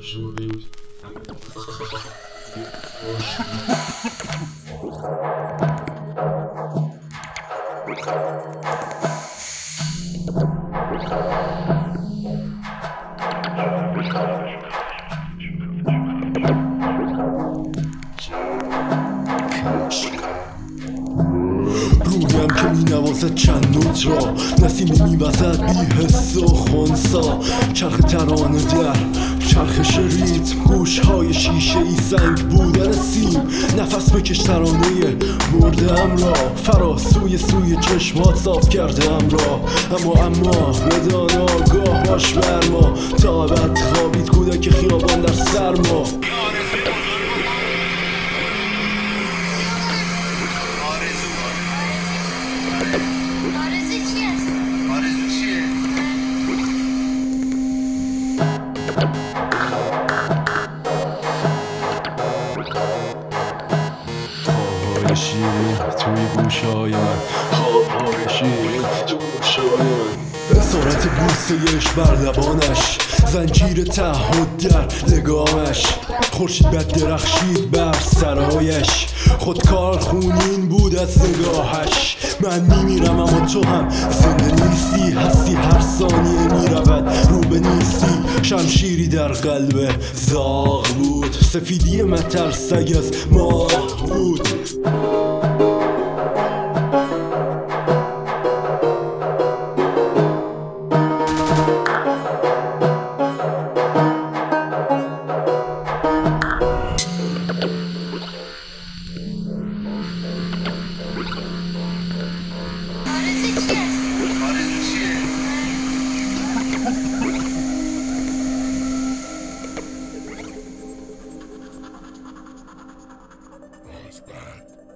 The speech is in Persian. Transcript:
رویم که می نوازد چند نوت را، نسیمی می وزد بی حس و خونسا. چرخ ترانه در چرخش ریتم، گوشهای شیشه ای سنگ بودن سیم. نفس بکش ترانه مردم را، فراسوی سوی چشمات صاف کردم را. اما بدان آگاه باش بر ما، تا ابد خوابید کودک خیابان در سرما. خوابهای شیرین توی گوشهای من، خوابهای شیرین توی گوشهای من. اسارت بوسه‌اش بر لبانش، زنجیر تعهد در لگامش. خورشید بد درخشید بر سرایش، خودکار خونین بود از نگاهش. من میمیرم اما تو هم زنده نیستی، هستی هر ثانیه میرود رو به نیستی. شمشیری در قلب زاغ بود، سفیدی مترسگ از ماه بود. Bad.